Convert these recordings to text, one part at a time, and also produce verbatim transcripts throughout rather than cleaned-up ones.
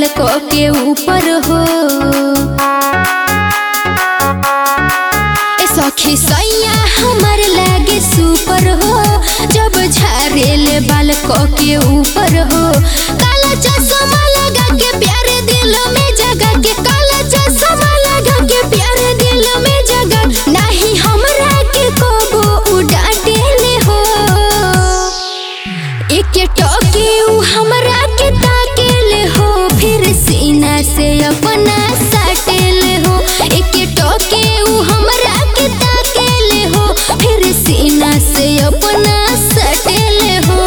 को के ऊपर हो। ए सखी सैया हमर लागे सुपर हो, जब झारेले बाल को के ऊपर हो। काला चश्मा लगा के प्यारे दिल में जगा के, काला चश्मा लगा के प्यारे दिल में जगा, नहीं हमरा के कबो उड़ाटेले हो। एक टोके उ हमरा के ताकेले हो, फिर सीना से अपना साटेले हो। एक टोके उ हमरा के ताकेले हो, फिर सीना से अपना साटेले हो।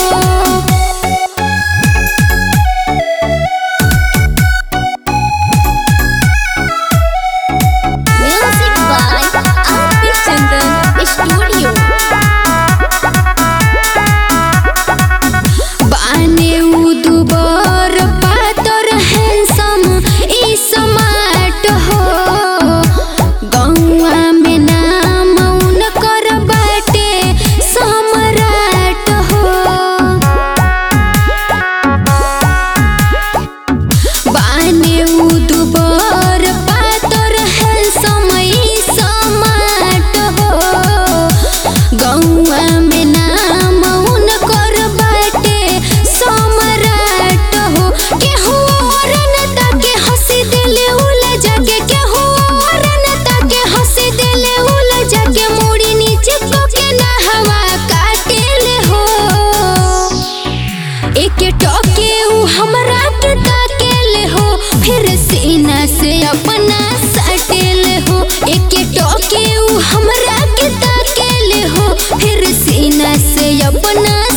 Music by RP Chandan studio. बाने उ दुबर पातर हैंडसम ई स्मार्ट हो, गौवा में नाम उनकर बाटे सम्राट हो। बाने उ दुबर पातर हैंडसम ई स्मार्ट हो, गौवा में नाम उनकर बाटे सम्राट हो। केहू और न ताके हंसी दिले उला जाके, केहू और न ताके हंसी दिले उला जाके, मुड़ी नीचे को के ना हवा काटेले हो। एक टोके उ हमरा के ताकेले हो, फिर सीना से अपना साटेले हो। एक टोके उ हमरा के ताकेले हो, फिर सीना से अपना